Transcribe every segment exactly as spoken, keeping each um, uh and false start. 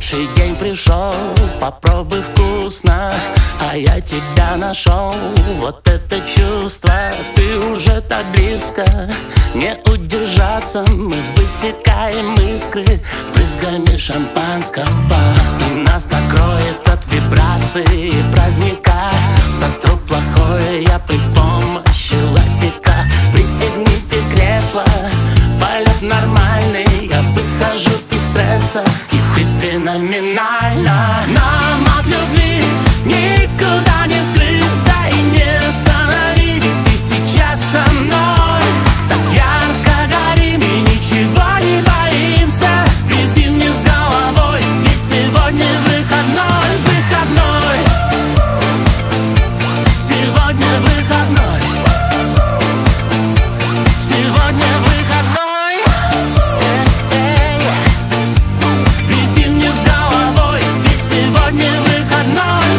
лучший день пришел, попробуй вкусно, а я тебя нашел. Вот это чувство, ты уже так близко, не удержаться. Мы высекаем искры брызгами шампанского, и нас накроет от вибраций праздника. Сотру плохое я при помощи ластика. Пристегните кресло, полет нормальный, я выхожу из стресса, и ты феноменальна. Нам от любви никуда не скрыться и не остановить. Ты сейчас со мной, так ярко горим и ничего не боимся. Вези мне с головой, ведь сегодня выходной, выходной. Сегодня выходной. Сегодня выходной. Вези мне с головой, ведь сегодня выходной,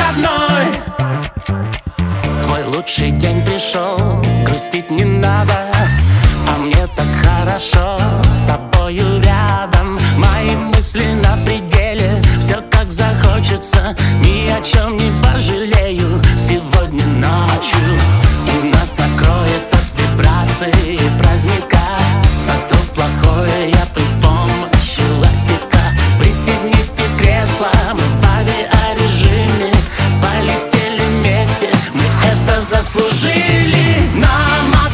выходной. Твой лучший день пришел, грустить не надо, а мне так хорошо с тобою рядом. Мои мысли на пределе, все как захочется, ни о чем не пожалею сегодня ночью. И нас накроет от вибраций праздника. Сотру плохое я при помощи ластика. Пристегните кресло, мы в авиарежиме, полетели вместе, мы это заслужили. Нам